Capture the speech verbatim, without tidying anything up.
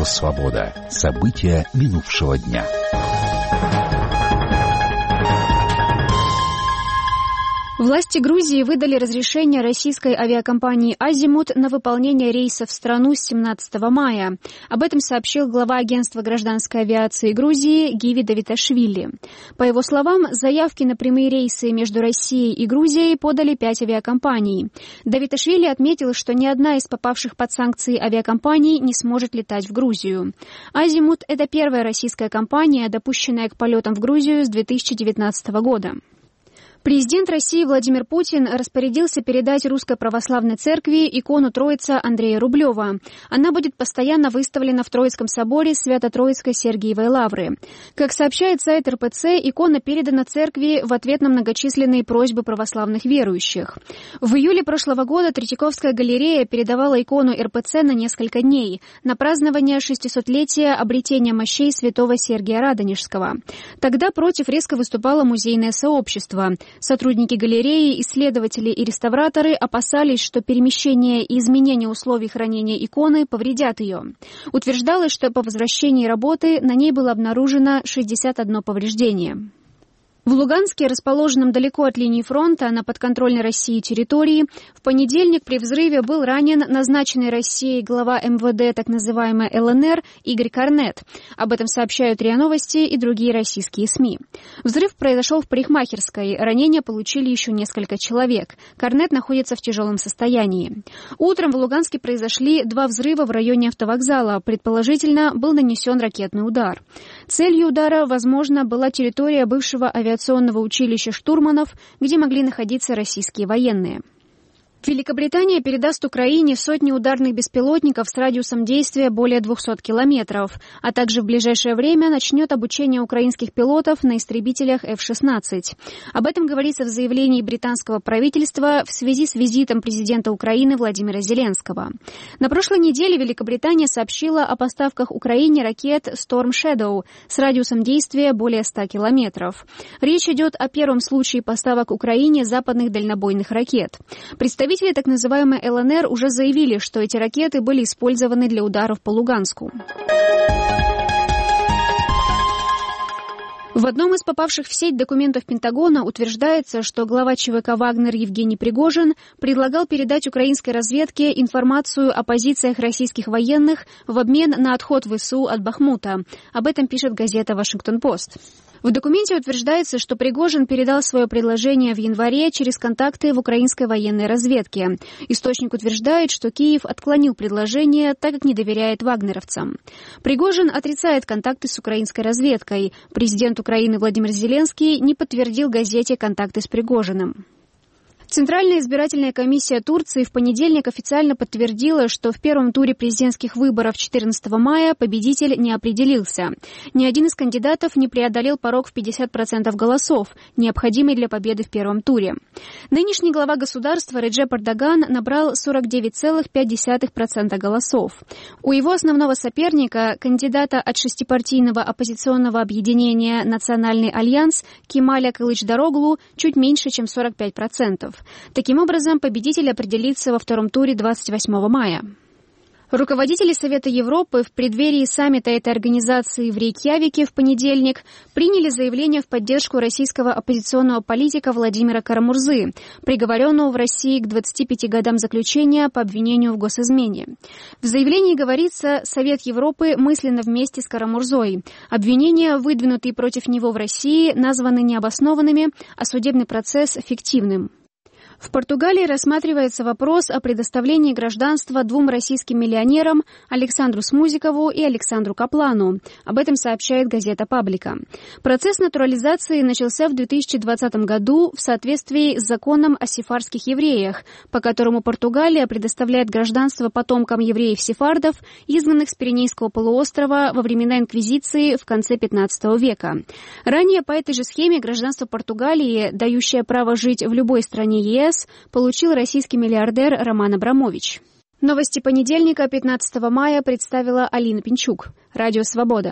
«Свобода». События минувшего дня. Власти Грузии выдали разрешение российской авиакомпании «Азимут» на выполнение рейсов в страну с семнадцатого мая. Об этом сообщил глава агентства гражданской авиации Грузии Гиви Давиташвили. По его словам, заявки на прямые рейсы между Россией и Грузией подали пять авиакомпаний. Давиташвили отметил, что ни одна из попавших под санкции авиакомпаний не сможет летать в Грузию. «Азимут» — это первая российская компания, допущенная к полетам в Грузию с две тысячи девятнадцатого года. Президент России Владимир Путин распорядился передать Русской Православной Церкви икону Троица Андрея Рублева. Она будет постоянно выставлена в Троицком соборе Свято-Троицкой Сергиевой Лавры. Как сообщает сайт эр пэ цэ, икона передана Церкви в ответ на многочисленные просьбы православных верующих. В июле прошлого года Третьяковская галерея передавала икону эр пэ цэ на несколько дней на празднование шестисотлетия обретения мощей святого Сергия Радонежского. Тогда против резко выступало музейное сообщество. Сотрудники галереи, исследователи и реставраторы опасались, что перемещение и изменение условий хранения иконы повредят ее. Утверждалось, что по возвращении работы на ней было обнаружено шестьдесят одно повреждение. В Луганске, расположенном далеко от линии фронта на подконтрольной России территории, в понедельник при взрыве был ранен назначенный Россией глава эм вэ дэ так называемой эл эн эр Игорь Корнет. Об этом сообщают РИА Новости и другие российские СМИ. Взрыв произошел в парикмахерской. Ранения получили еще несколько человек. Корнет находится в тяжелом состоянии. Утром в Луганске произошли два взрыва в районе автовокзала. Предположительно, был нанесен ракетный удар. Целью удара, возможно, была территория бывшего авиационного училища штурманов, где могли находиться российские военные. Великобритания передаст Украине сотни ударных беспилотников с радиусом действия более двухсот километров, а также в ближайшее время начнет обучение украинских пилотов на истребителях эф шестнадцать. Об этом говорится в заявлении британского правительства в связи с визитом президента Украины Владимира Зеленского. На прошлой неделе Великобритания сообщила о поставках Украине ракет Storm Shadow с радиусом действия более ста километров. Речь идет о первом случае поставок Украине западных дальнобойных ракет. Представители Представители так называемой эл эн эр уже заявили, что эти ракеты были использованы для ударов по Луганску. В одном из попавших в сеть документов Пентагона утверждается, что глава че вэ ка «Вагнер» Евгений Пригожин предлагал передать украинской разведке информацию о позициях российских военных в обмен на отход вэ эс у от Бахмута. Об этом пишет газета «Вашингтон-Пост». В документе утверждается, что Пригожин передал свое предложение в январе через контакты в украинской военной разведке. Источник утверждает, что Киев отклонил предложение, так как не доверяет вагнеровцам. Пригожин отрицает контакты с украинской разведкой. Президент Украины Владимир Зеленский не подтвердил газете контакты с Пригожиным. Центральная избирательная комиссия Турции в понедельник официально подтвердила, что в первом туре президентских выборов четырнадцатого мая победитель не определился. Ни один из кандидатов не преодолел порог в пятьдесят процентов голосов, необходимый для победы в первом туре. Нынешний глава государства Реджеп Эрдоган набрал сорок девять целых пять десятых процента голосов. У его основного соперника, кандидата от шестипартийного оппозиционного объединения «Национальный альянс» Кемаля Кылычдароглу, чуть меньше, чем сорок пять процентов. Таким образом, победитель определится во втором туре двадцать восьмого мая. Руководители Совета Европы в преддверии саммита этой организации в Рейкьявике в понедельник приняли заявление в поддержку российского оппозиционного политика Владимира Карамурзы, приговоренного в России к двадцати пяти годам заключения по обвинению в госизмене. В заявлении говорится, Совет Европы мысленно вместе с Карамурзой. Обвинения, выдвинутые против него в России, названы необоснованными, а судебный процесс – фиктивным. В Португалии рассматривается вопрос о предоставлении гражданства двум российским миллионерам Александру Смузикову и Александру Каплану. Об этом сообщает газета «Паблика». Процесс натурализации начался в две тысячи двадцатом году в соответствии с законом о сефардских евреях, по которому Португалия предоставляет гражданство потомкам евреев-сефардов, изгнанных с Пиренейского полуострова во времена Инквизиции в конце пятнадцатого века. Ранее по этой же схеме гражданство Португалии, дающее право жить в любой стране е эс, получил российский миллиардер Роман Абрамович. Новости понедельника, пятнадцатого мая, представила Алина Пинчук. Радио «Свобода».